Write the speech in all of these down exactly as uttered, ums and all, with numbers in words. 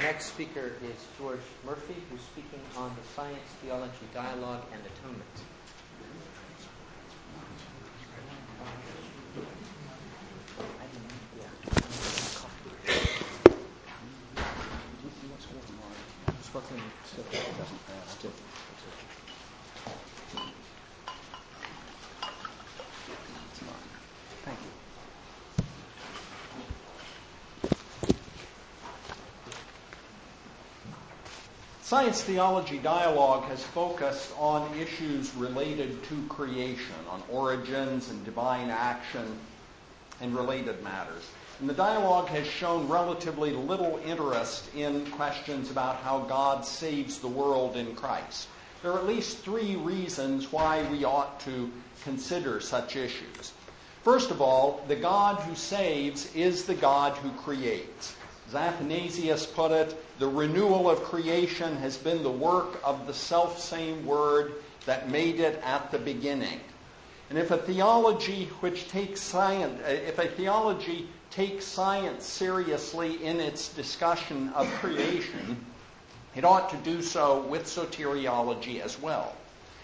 next speaker is George Murphy, who's speaking on the Science, Theology, Dialogue, and Atonement. Science Theology Dialogue has focused on issues related to creation, on origins and divine action and related matters. And the dialogue has shown relatively little interest in questions about how God saves the world in Christ. There are at least three reasons why we ought to consider such issues. First of all, the God who saves is the God who creates. As Athanasius put it, the renewal of creation has been the work of the self-same Word that made it at the beginning. And if a theology which takes science, if a theology takes science seriously in its discussion of creation, it ought to do so with soteriology as well.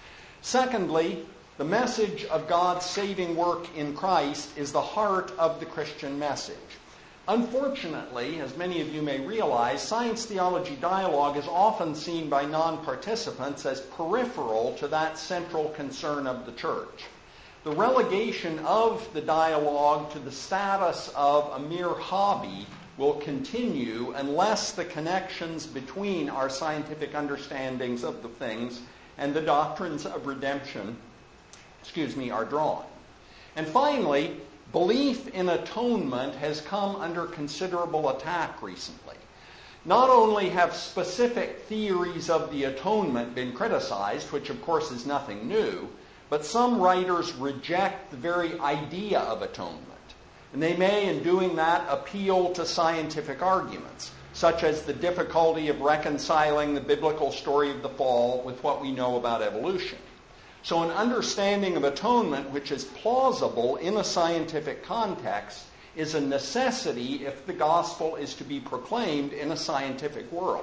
Secondly, the message of God's saving work in Christ is the heart of the Christian message. Unfortunately, as many of you may realize, Science Theology Dialogue is often seen by non-participants as peripheral to that central concern of the church. The relegation of the dialogue to the status of a mere hobby will continue unless the connections between our scientific understandings of the things and the doctrines of redemption, excuse me, are drawn. And finally, belief in atonement has come under considerable attack recently. Not only have specific theories of the atonement been criticized, which of course is nothing new, but some writers reject the very idea of atonement. And they may, in doing that, appeal to scientific arguments, such as the difficulty of reconciling the biblical story of the fall with what we know about evolution. So an understanding of atonement which is plausible in a scientific context is a necessity if the gospel is to be proclaimed in a scientific world.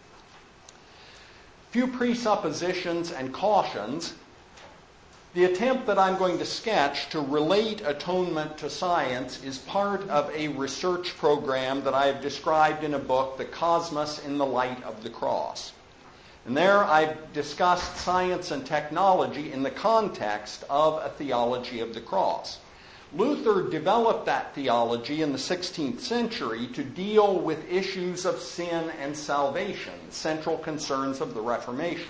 Few presuppositions and cautions. The attempt that I'm going to sketch to relate atonement to science is part of a research program that I have described in a book, The Cosmos in the Light of the Cross. And there I've discussed science and technology in the context of a theology of the cross. Luther developed that theology in the sixteenth century to deal with issues of sin and salvation, central concerns of the Reformation.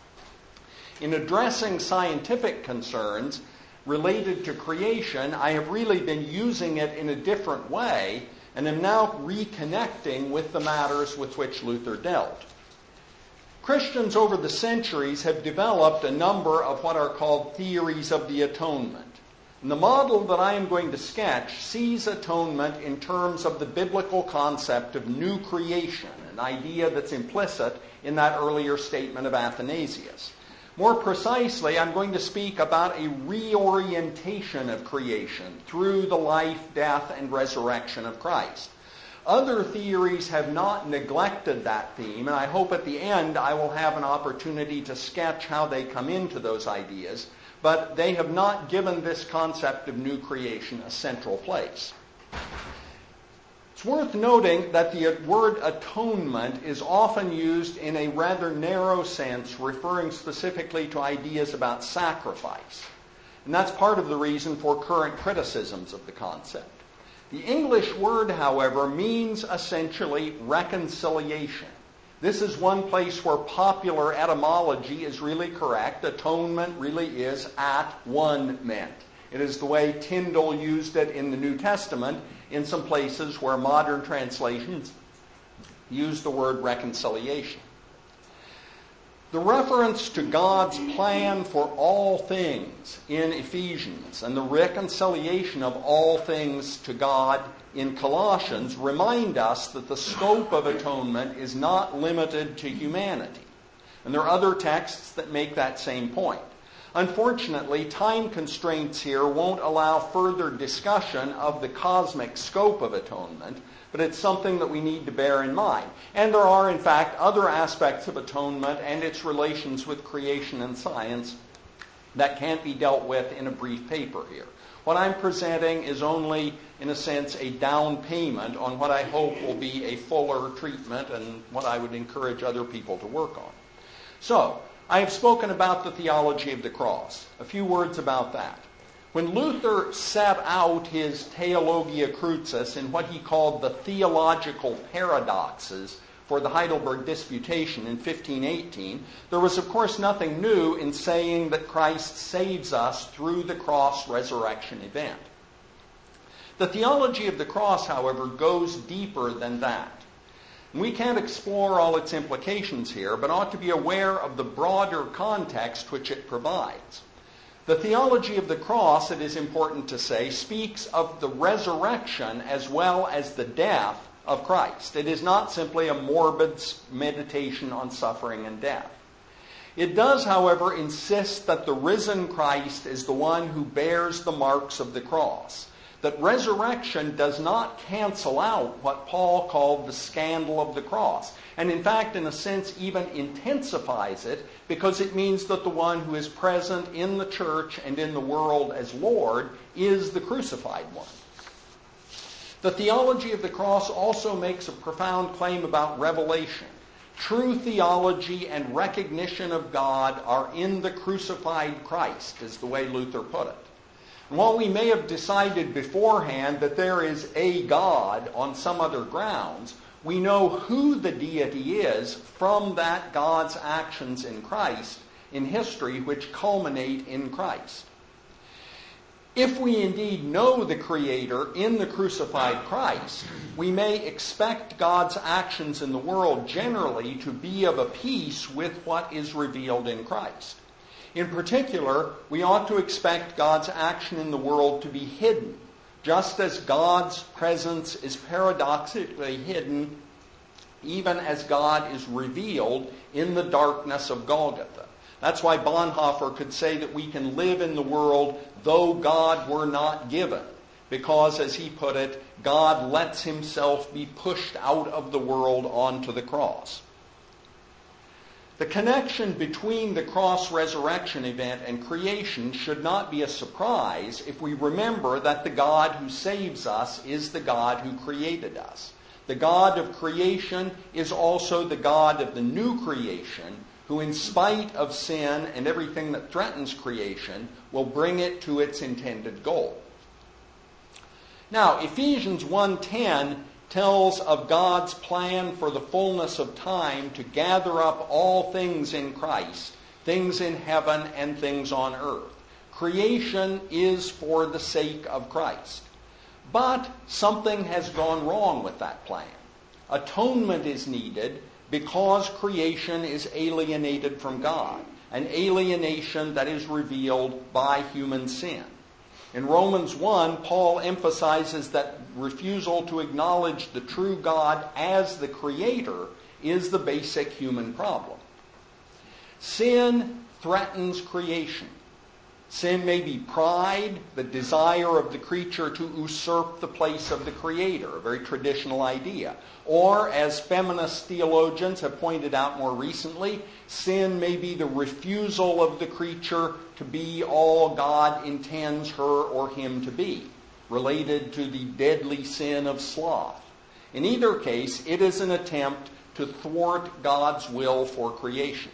In addressing scientific concerns related to creation, I have really been using it in a different way and am now reconnecting with the matters with which Luther dealt. Christians over the centuries have developed a number of what are called theories of the atonement. And the model that I am going to sketch sees atonement in terms of the biblical concept of new creation, an idea that's implicit in that earlier statement of Athanasius. More precisely, I'm going to speak about a reorientation of creation through the life, death, and resurrection of Christ. Other theories have not neglected that theme, and I hope at the end I will have an opportunity to sketch how they come into those ideas, but they have not given this concept of new creation a central place. It's worth noting that the word atonement is often used in a rather narrow sense, referring specifically to ideas about sacrifice. And that's part of the reason for current criticisms of the concept. The English word, however, means essentially reconciliation. This is one place where popular etymology is really correct. Atonement really is at one meant. It is the way Tyndale used it in the New Testament in some places where modern translations use the word reconciliation. The reference to God's plan for all things in Ephesians and the reconciliation of all things to God in Colossians remind us that the scope of atonement is not limited to humanity. And there are other texts that make that same point. Unfortunately, time constraints here won't allow further discussion of the cosmic scope of atonement, but it's something that we need to bear in mind. And there are, in fact, other aspects of atonement and its relations with creation and science that can't be dealt with in a brief paper here. What I'm presenting is only, in a sense, a down payment on what I hope will be a fuller treatment and what I would encourage other people to work on. So, I have spoken about the theology of the cross. A few words about that. When Luther set out his Theologia Crucis in what he called the theological paradoxes for the Heidelberg Disputation in fifteen eighteen, there was, of course, nothing new in saying that Christ saves us through the cross resurrection event. The theology of the cross, however, goes deeper than that. We can't explore all its implications here, but ought to be aware of the broader context which it provides. The theology of the cross, it is important to say, speaks of the resurrection as well as the death of Christ. It is not simply a morbid meditation on suffering and death. It does, however, insist that the risen Christ is the one who bears the marks of the cross. That resurrection does not cancel out what Paul called the scandal of the cross. And in fact, in a sense, even intensifies it, because it means that the one who is present in the church and in the world as Lord is the crucified one. The theology of the cross also makes a profound claim about revelation. True theology and recognition of God are in the crucified Christ, is the way Luther put it. And while we may have decided beforehand that there is a God on some other grounds, we know who the deity is from that God's actions in Christ in history which culminate in Christ. If we indeed know the Creator in the crucified Christ, we may expect God's actions in the world generally to be of a piece with what is revealed in Christ. In particular, we ought to expect God's action in the world to be hidden, just as God's presence is paradoxically hidden, even as God is revealed in the darkness of Golgotha. That's why Bonhoeffer could say that we can live in the world though God were not given, because, as he put it, God lets himself be pushed out of the world onto the cross. The connection between the cross resurrection event and creation should not be a surprise if we remember that the God who saves us is the God who created us. The God of creation is also the God of the new creation, who in spite of sin and everything that threatens creation will bring it to its intended goal. Now, Ephesians one ten tells of God's plan for the fullness of time to gather up all things in Christ, things in heaven and things on earth. Creation is for the sake of Christ. But something has gone wrong with that plan. Atonement is needed because creation is alienated from God, an alienation that is revealed by human sin. In Romans one, Paul emphasizes that refusal to acknowledge the true God as the Creator is the basic human problem. Sin threatens creation. Sin may be pride, the desire of the creature to usurp the place of the Creator, a very traditional idea. Or, as feminist theologians have pointed out more recently, sin may be the refusal of the creature to be all God intends her or him to be, related to the deadly sin of sloth. In either case, it is an attempt to thwart God's will for creation.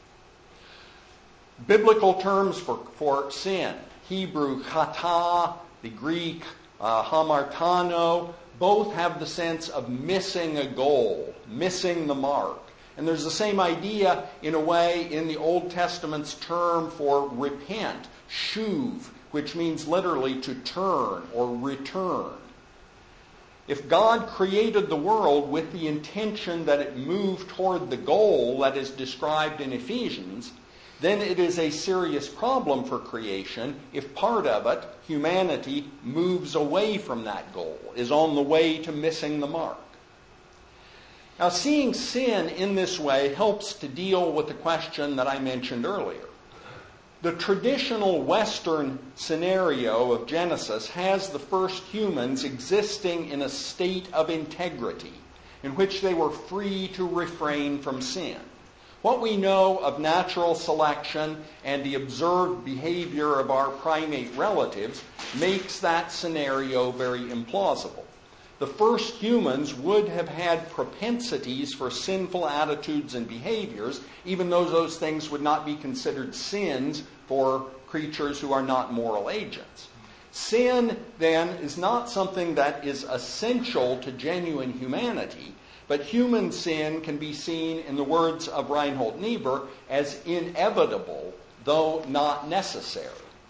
Biblical terms for, for sin, Hebrew chata, the Greek uh, hamartano, both have the sense of missing a goal, missing the mark. And there's the same idea, in a way, in the Old Testament's term for repent, shuv, which means literally to turn or return. If God created the world with the intention that it move toward the goal that is described in Ephesians, then it is a serious problem for creation if part of it, humanity, moves away from that goal, is on the way to missing the mark. Now, seeing sin in this way helps to deal with the question that I mentioned earlier. The traditional Western scenario of Genesis has the first humans existing in a state of integrity, in which they were free to refrain from sin. What we know of natural selection and the observed behavior of our primate relatives makes that scenario very implausible. The first humans would have had propensities for sinful attitudes and behaviors, even though those things would not be considered sins for creatures who are not moral agents. Sin, then, is not something that is essential to genuine humanity, but human sin can be seen, in the words of Reinhold Niebuhr, as inevitable, though not necessary.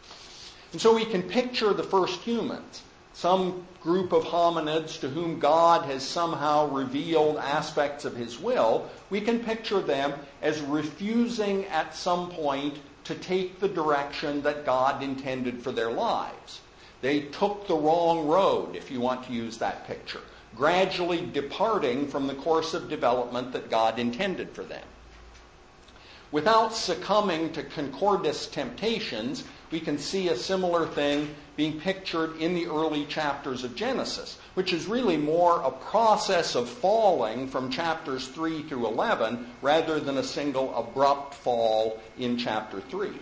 And so we can picture the first humans, some group of hominids to whom God has somehow revealed aspects of his will. We can picture them as refusing at some point to take the direction that God intended for their lives. They took the wrong road, if you want to use that picture, gradually departing from the course of development that God intended for them. Without succumbing to concordist temptations, we can see a similar thing being pictured in the early chapters of Genesis, which is really more a process of falling from chapters three through eleven rather than a single abrupt fall in chapter three.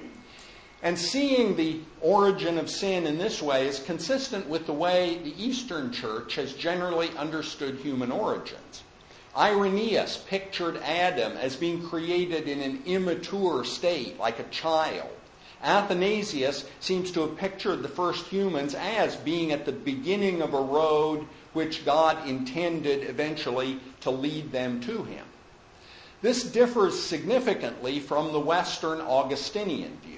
And seeing the origin of sin in this way is consistent with the way the Eastern Church has generally understood human origins. Irenaeus pictured Adam as being created in an immature state, like a child. Athanasius seems to have pictured the first humans as being at the beginning of a road which God intended eventually to lead them to him. This differs significantly from the Western Augustinian view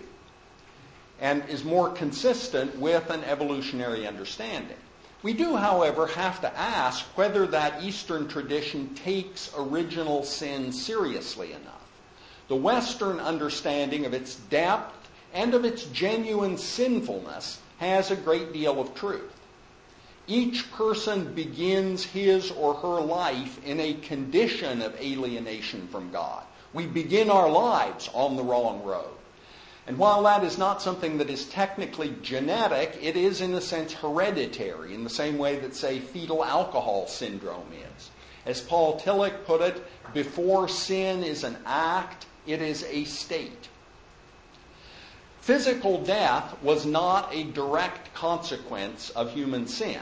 and is more consistent with an evolutionary understanding. We do, however, have to ask whether that Eastern tradition takes original sin seriously enough. The Western understanding of its depth and of its genuine sinfulness has a great deal of truth. Each person begins his or her life in a condition of alienation from God. We begin our lives on the wrong road. And while that is not something that is technically genetic, it is in a sense hereditary, in the same way that, say, fetal alcohol syndrome is. As Paul Tillich put it, before sin is an act, it is a state. Physical death was not a direct consequence of human sin.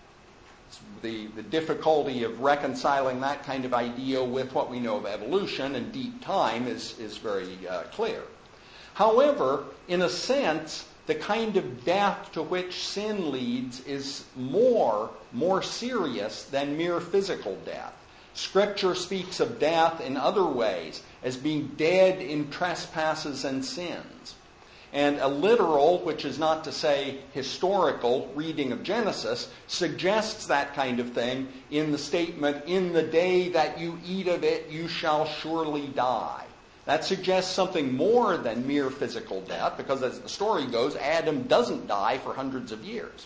The, the difficulty of reconciling that kind of idea with what we know of evolution and deep time is, is very uh, clear. However, in a sense, the kind of death to which sin leads is more, more serious than mere physical death. Scripture speaks of death in other ways as being dead in trespasses and sins. And a literal, which is not to say historical, reading of Genesis suggests that kind of thing in the statement, "In the day that you eat of it, you shall surely die." That suggests something more than mere physical death, because as the story goes, Adam doesn't die for hundreds of years.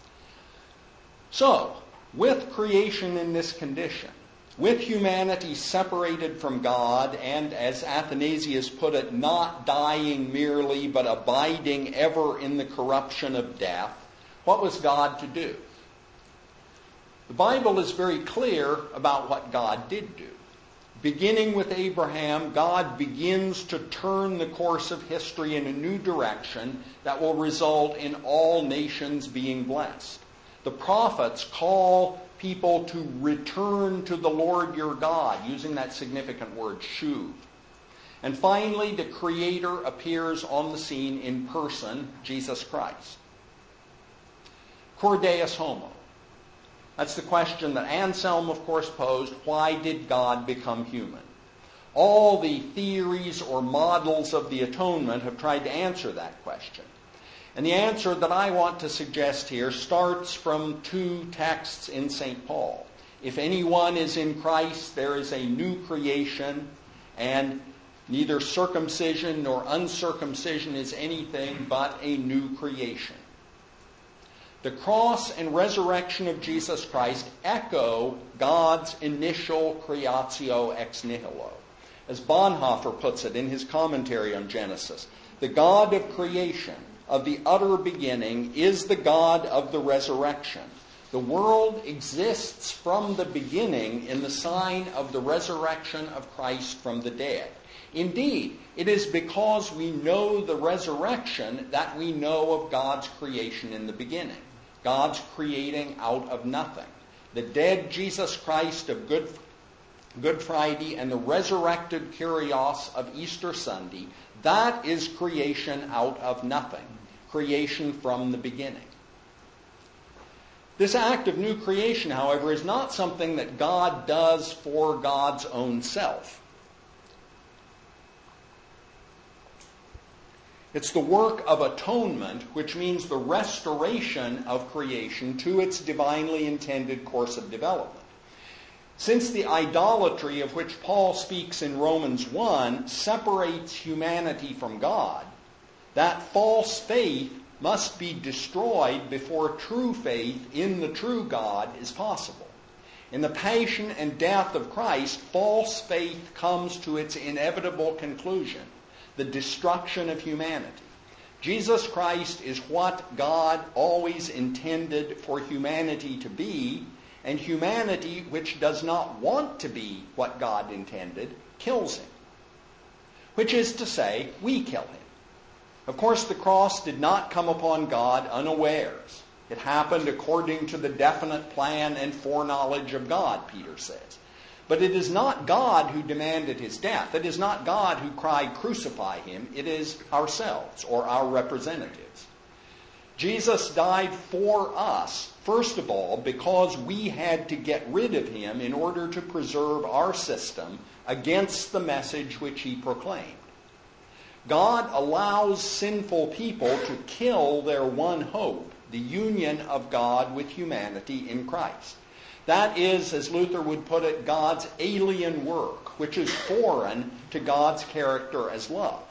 So, with creation in this condition, with humanity separated from God, and as Athanasius put it, not dying merely, but abiding ever in the corruption of death, what was God to do? The Bible is very clear about what God did do. Beginning with Abraham, God begins to turn the course of history in a new direction that will result in all nations being blessed. The prophets call people to return to the Lord your God, using that significant word, shuv. And finally, the Creator appears on the scene in person, Jesus Christ. Cur Deus homo? That's the question that Anselm, of course, posed. Why did God become human? All the theories or models of the atonement have tried to answer that question. And the answer that I want to suggest here starts from two texts in Saint Paul. If anyone is in Christ, there is a new creation, and neither circumcision nor uncircumcision is anything but a new creation. The cross and resurrection of Jesus Christ echo God's initial creatio ex nihilo. As Bonhoeffer puts it in his commentary on Genesis, the God of creation, of the utter beginning, is the God of the resurrection. The world exists from the beginning in the sign of the resurrection of Christ from the dead. Indeed, it is because we know the resurrection that we know of God's creation in the beginning. God's creating out of nothing. The dead Jesus Christ of Good, Good Friday and the resurrected Kyrios of Easter Sunday, that is creation out of nothing. Creation from the beginning. This act of new creation, however, is not something that God does for God's own self. It's the work of atonement, which means the restoration of creation to its divinely intended course of development. Since the idolatry of which Paul speaks in Romans one separates humanity from God, that false faith must be destroyed before true faith in the true God is possible. In the passion and death of Christ, false faith comes to its inevitable conclusion, the destruction of humanity. Jesus Christ is what God always intended for humanity to be, and humanity, which does not want to be what God intended, kills him. Which is to say, we kill him. Of course, the cross did not come upon God unawares. It happened according to the definite plan and foreknowledge of God, Peter says. But it is not God who demanded his death. It is not God who cried, "Crucify him." It is ourselves, or our representatives. Jesus died for us, first of all, because we had to get rid of him in order to preserve our system against the message which he proclaimed. God allows sinful people to kill their one hope, the union of God with humanity in Christ. That is, as Luther would put it, God's alien work, which is foreign to God's character as love.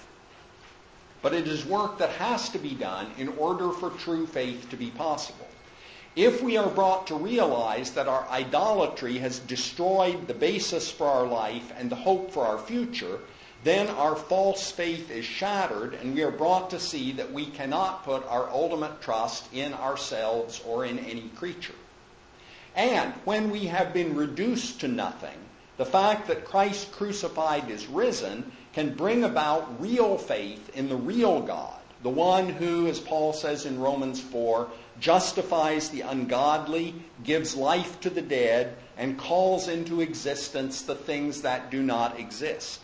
But it is work that has to be done in order for true faith to be possible. If we are brought to realize that our idolatry has destroyed the basis for our life and the hope for our future, then our false faith is shattered, and we are brought to see that we cannot put our ultimate trust in ourselves or in any creature. And when we have been reduced to nothing, the fact that Christ crucified is risen can bring about real faith in the real God, the one who, as Paul says in Romans four, justifies the ungodly, gives life to the dead, and calls into existence the things that do not exist.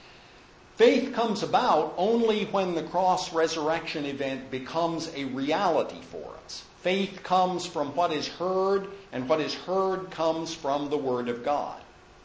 Faith comes about only when the cross resurrection event becomes a reality for us. Faith comes from what is heard, and what is heard comes from the Word of God.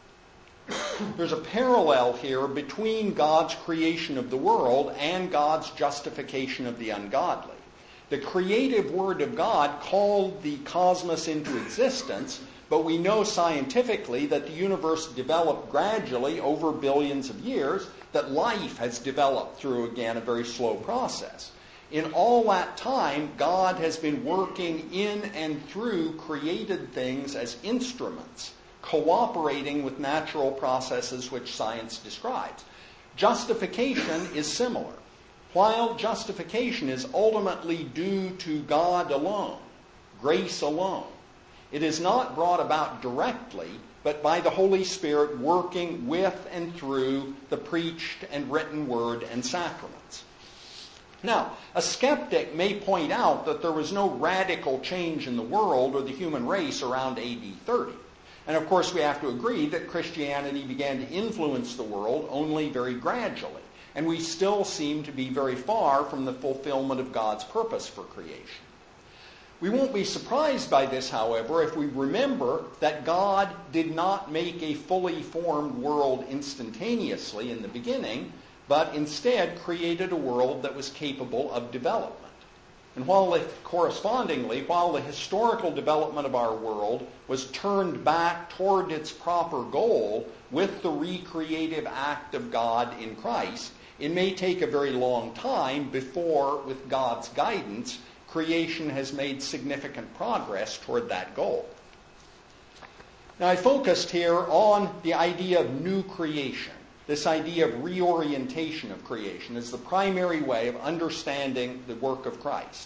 There's a parallel here between God's creation of the world and God's justification of the ungodly. The creative Word of God called the cosmos into existence, but we know scientifically that the universe developed gradually over billions of years, that life has developed through, again, a very slow process. In all that time, God has been working in and through created things as instruments, cooperating with natural processes which science describes. Justification is similar. While justification is ultimately due to God alone, grace alone, it is not brought about directly, but by the Holy Spirit working with and through the preached and written word and sacraments. Now, a skeptic may point out that there was no radical change in the world or the human race around A D thirty. And of course we have to agree that Christianity began to influence the world only very gradually. And we still seem to be very far from the fulfillment of God's purpose for creation. We won't be surprised by this, however, if we remember that God did not make a fully formed world instantaneously in the beginning, but instead created a world that was capable of development. And while the, correspondingly, while the historical development of our world was turned back toward its proper goal with the recreative act of God in Christ, it may take a very long time before, with God's guidance, creation has made significant progress toward that goal. Now, I focused here on the idea of new creation. this idea of reorientation of creation as the primary way of understanding the work of Christ.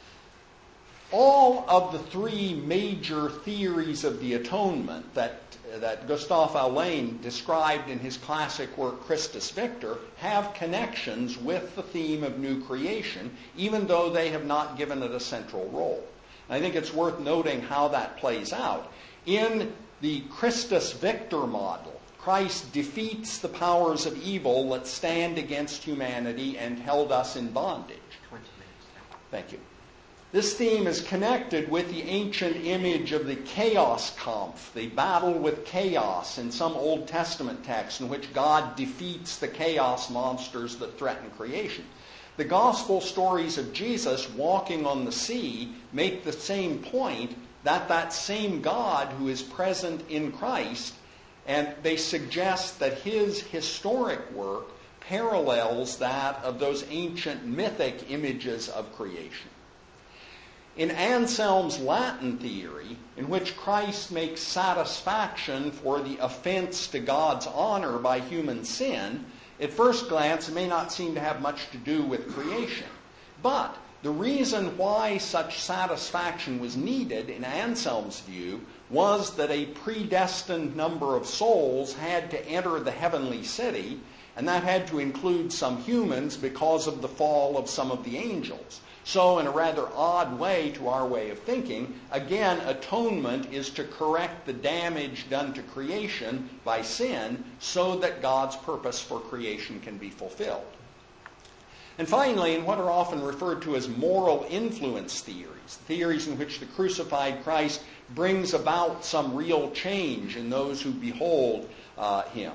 All of the three major theories of the atonement that, that Gustave Allain described in his classic work Christus Victor have connections with the theme of new creation, even though they have not given it a central role. And I think it's worth noting how that plays out. In the Christus Victor model, Christ defeats the powers of evil that stand against humanity and held us in bondage. twenty minutes. Thank you. This theme is connected with the ancient image of the Chaos Kampf, the battle with chaos in some Old Testament text in which God defeats the chaos monsters that threaten creation. The gospel stories of Jesus walking on the sea make the same point, that that same God who is present in Christ, and they suggest that his historic work parallels that of those ancient mythic images of creation. In Anselm's Latin theory, in which Christ makes satisfaction for the offense to God's honor by human sin, at first glance it may not seem to have much to do with creation. But the reason why such satisfaction was needed, in Anselm's view, was that a predestined number of souls had to enter the heavenly city, and that had to include some humans because of the fall of some of the angels. So, in a rather odd way to our way of thinking, again, atonement is to correct the damage done to creation by sin so that God's purpose for creation can be fulfilled. And finally, in what are often referred to as moral influence theories, theories in which the crucified Christ brings about some real change in those who behold uh, him.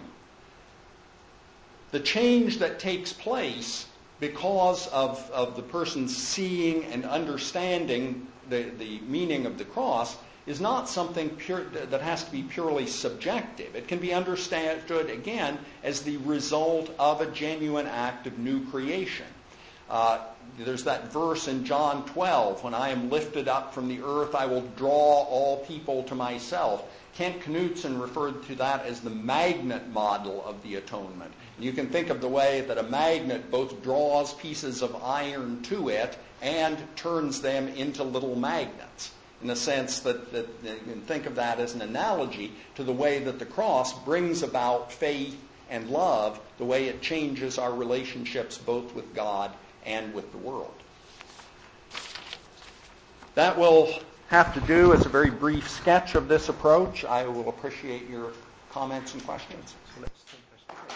The change that takes place because of, of the person seeing and understanding the, the meaning of the cross is not something pure, that has to be purely subjective. It can be understood, again, as the result of a genuine act of new creation. Uh, there's that verse in John twelve, when I am lifted up from the earth, I will draw all people to myself. Kent Knudsen referred to that as the magnet model of the atonement. You can think of the way that a magnet both draws pieces of iron to it and turns them into little magnets, in the sense that, that you can think of that as an analogy to the way that the cross brings about faith and love, the way it changes our relationships both with God and with the world. That will have to do as a very brief sketch of this approach. I will appreciate your comments and questions. So let's take questions.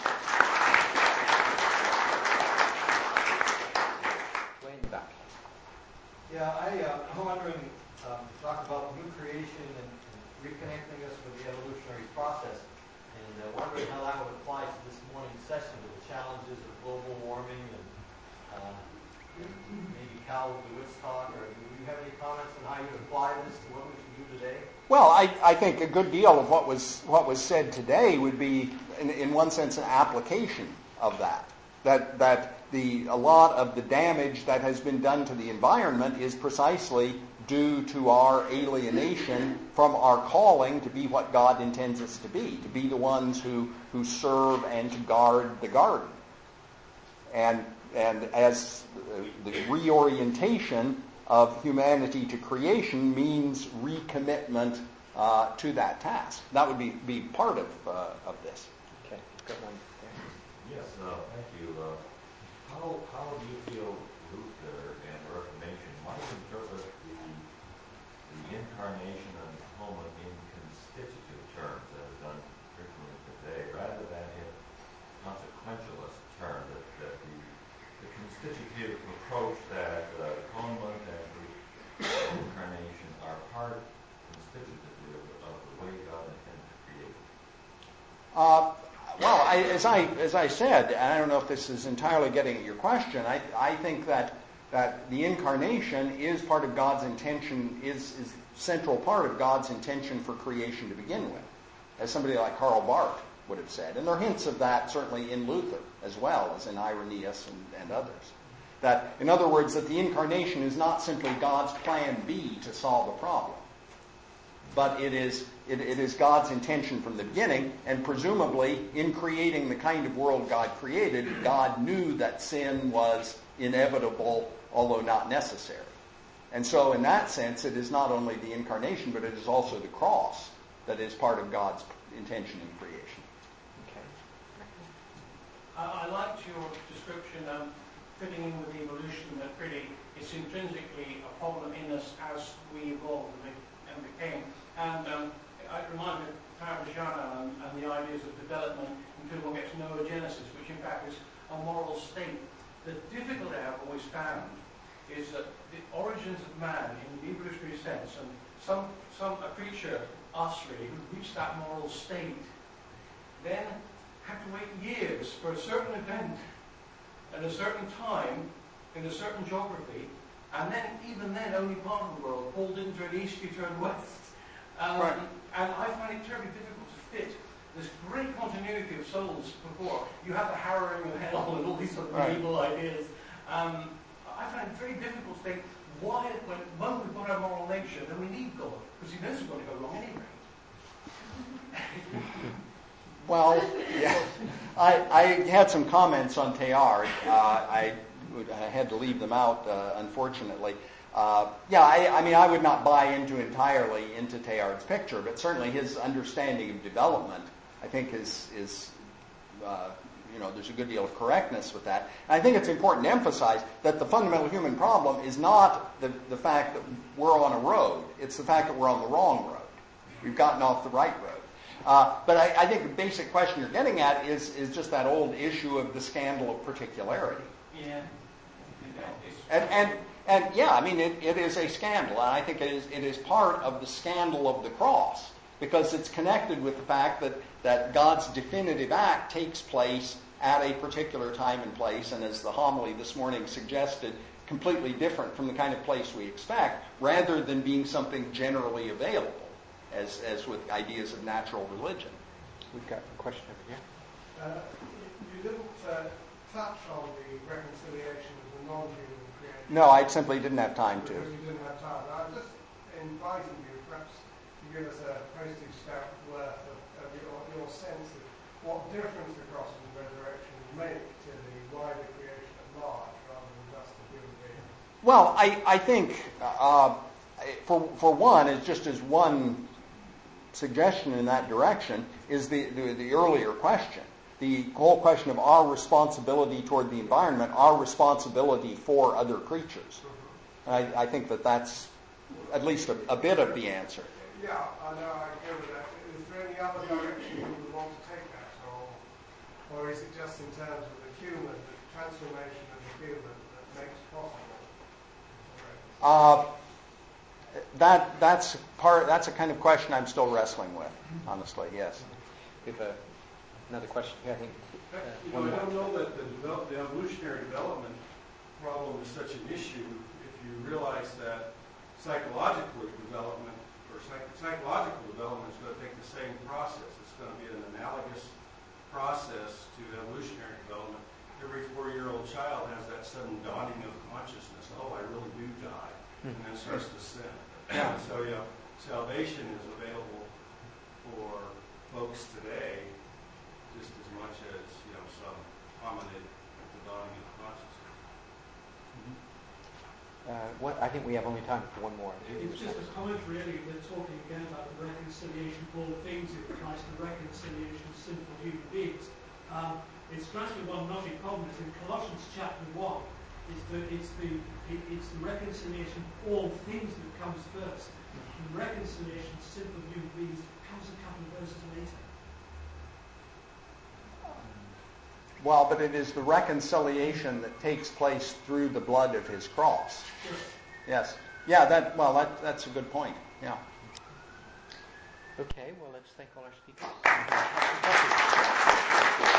Way in the back. Yeah, I, uh, I'm wondering, um, talk about new creation and, and reconnecting us with the evolutionary process, and uh, wondering how that would apply to this morning's session with the challenges of global warming and uh, maybe Cal DeWitt's talk, or do you have any comments on how you apply this to what we should do today? Well, I, I think a good deal of what was what was said today would be, in, in one sense, an application of that. That that the a lot of the damage that has been done to the environment is precisely due to our alienation from our calling to be what God intends us to be, to be the ones who, who serve and to guard the garden. And and as the reorientation of humanity to creation means recommitment uh, to that task. That would be, be part of uh, of this. Okay, got one there. Yes, uh, thank you. Uh, how how do you feel Luther and the Reformation might interpret the, the incarnation of atonement in constitutive terms, as is done frequently today, rather than in consequentialist terms? That, that the, the constitutive approach that uh, atonement and the incarnation are part constitutively of, of the way God intended to create. Uh, well, I, as I as I said, and I don't know if this is entirely getting at your question. I I think that that the incarnation is part of God's intention, is is central part of God's intention for creation to begin with, as somebody like Karl Barth would have said. And there are hints of that certainly in Luther as well as in Irenaeus and, and others. That, in other words, that the incarnation is not simply God's plan B to solve a problem, but it is it, it is God's intention from the beginning, and presumably in creating the kind of world God created, God knew that sin was inevitable, although not necessary. And so in that sense, it is not only the incarnation, but it is also the cross that is part of God's intention in creation. Okay. I, I liked your description um, fitting in with evolution, that really it's intrinsically a problem in us as we evolved and became. And um, it reminded me of Parmigiano and, and the ideas of development until one gets noogenesis, which in fact is a moral state. The difficulty I've always found is that the origins of man in the evolutionary sense, and some, some a creature, us really, who reached that moral state, then have to wait years for a certain event at a certain time in a certain geography, and then even then only part of the world pulled into an east, you turn west. Um, right. And I find it terribly difficult to fit this great continuity of souls before. You have the harrowing of hell and all these sort of right. medieval ideas. Um, I find it very difficult to think why, when, when we've got our moral nature, then we need God, because he knows it's going to go wrong anyway. Well, yeah, I, I had some comments on Teilhard. Uh, I, would, I had to leave them out, uh, unfortunately. Uh, yeah, I, I mean, I would not buy into entirely into Teilhard's picture, but certainly his understanding of development, I think, is is uh, you know, there's a good deal of correctness with that. And I think it's important to emphasize that the fundamental human problem is not the, the fact that we're on a road. It's the fact that we're on the wrong road. We've gotten off the right road. Uh, but I, I think the basic question you're getting at is, is just that old issue of the scandal of particularity. Yeah. And, and, and yeah, I mean, it, it is a scandal. And I think it is, it is part of the scandal of the cross, because it's connected with the fact that, that God's definitive act takes place at a particular time and place, and as the homily this morning suggested, completely different from the kind of place we expect, rather than being something generally available, as, as with ideas of natural religion. We've got a question over here. Uh, you didn't uh, touch on the reconciliation of the non-human creation. No, I simply didn't have time to. Because you didn't have time. I'm just inviting you, perhaps, to give us a postage stamp worth of, of your, your sense of what difference the cross and resurrection make to the wider creation at large, rather than just the human being. Well, I, I think, uh, for for one, it's just as one suggestion in that direction, is the, the, the earlier question. The whole question of our responsibility toward the environment, our responsibility for other creatures. And I, I think that that's at least a, a bit of the answer. Yeah, I know, I agree with that. Is there any other direction you would want to take that, or, or is it just in terms of the human, the transformation of the human that makes possible? Uh, that that's part. That's a kind of question I'm still wrestling with, honestly. Yes. We have a, another question here. I think. Uh, you know, I don't know that the, develop, the evolutionary development problem is such an issue if you realize that psychological development or psych, psychological development is going to take the same process. It's going to be an analogous process to evolutionary development. Every four-year-old child has that sudden dawning of consciousness. Oh, I really do die, and then starts to sin. Yeah. So, you know, salvation is available for folks today just as much as, you know, some hominid at the dawning of consciousness. uh, what, I think we have only time for one more. It's just a comment, really. We're talking again about the reconciliation of all things in Christ, the reconciliation of sinful human beings. Um, it strikes me one knotty problem is in Colossians chapter one. It's the it's the it, it's the reconciliation of all things that comes first. The reconciliation of sinful human beings comes a couple of verses later. Well, but it is the reconciliation that takes place through the blood of his cross. Sure. Yes. Yeah. That. Well, that, that's a good point. Yeah. Okay. Well, let's thank all our speakers.